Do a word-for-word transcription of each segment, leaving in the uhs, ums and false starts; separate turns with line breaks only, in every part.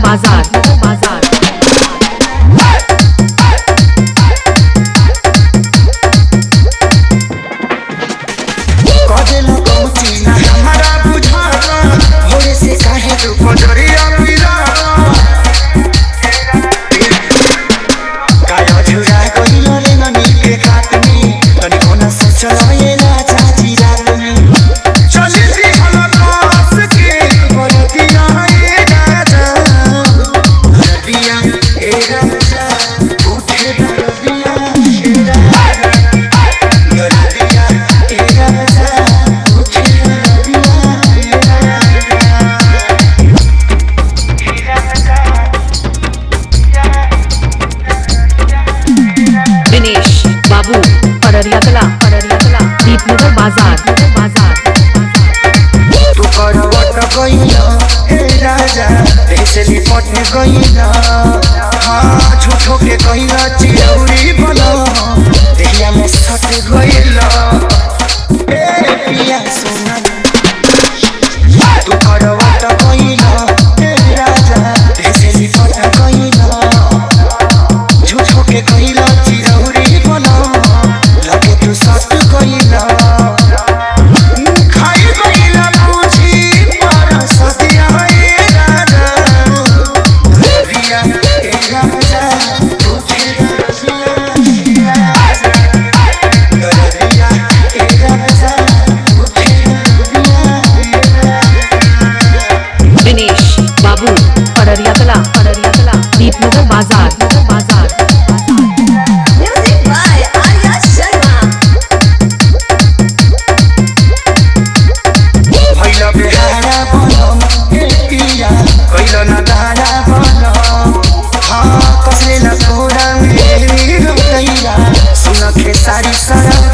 बाजार बाजार अररिया कला अररिया कला दीपनगर बाजार बाजार
तू करवट गइला हे राजा ऐसे लिपट गइला हां झूठो के कहिला चिरौरी बना देहिया में सट गइला ए पिया सोना तू करवट गइला हे राजा ऐसे लिपट गइला झूठो के कहिला चिरौरी बना लगे तू सट गइला खाई गइला पूछी पर सदिया ए राजा रिया ए राजा पूछे रसिया रिया ए राजा पूछे
दिनेश बाबू अररिया कला अररिया कला दीपनगर बाजार बाजार
सारी सड़क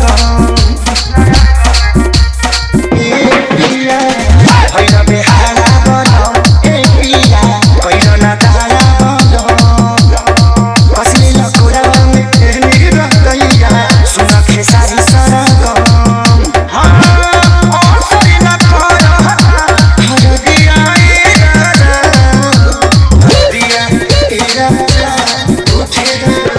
भैया बेहारा बनो ए पिया कैलो ना तारा बनो कसले लकुरा में तेरी रखैया सुन के सारी सड़क हां और सरी ना कर हर दिया ए राजा दिया ए राजा उठे